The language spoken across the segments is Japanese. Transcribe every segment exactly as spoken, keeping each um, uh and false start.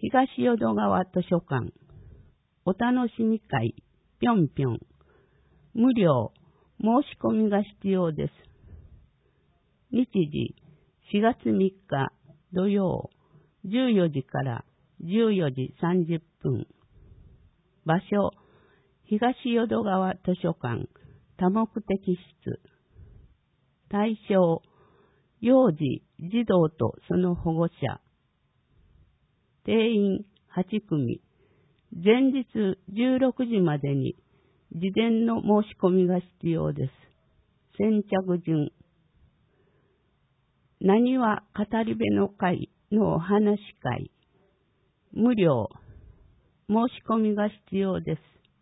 東淀川図書館お楽しみ会ぴょんぴょん無料申し込みが必要です。日時しがつみっか土曜じゅうよじからじゅうよじさんじゅっぷん。場所東淀川図書館多目的室。対象幼児児童とその保護者。定員はちくみ。前日じゅうろくじまでに事前の申し込みが必要です。先着順。なにわ語り部の会のお話会。無料。申し込みが必要です。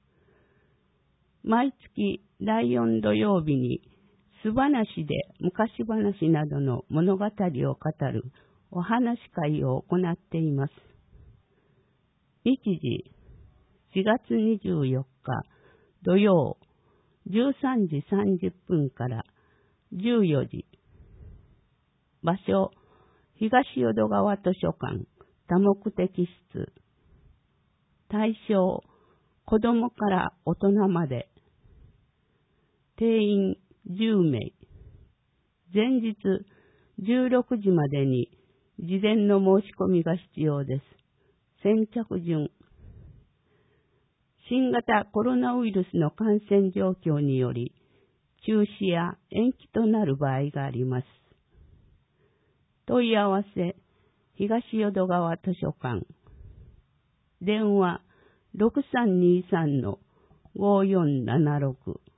毎月だいよん土曜日に素話で昔話などの物語を語るお話会を行っています。日時しがつにじゅうよっか土曜じゅうさんじさんじゅっぷんからじゅうよじ。場所東淀川図書館多目的室。対象子供から大人まで。定員じゅうめい。前日じゅうろくじまでに事前の申し込みが必要です。先着順。新型コロナウイルスの感染状況により中止や延期となる場合があります。問い合わせ東淀川図書館。電話ろくさんにさんのごよんななろく。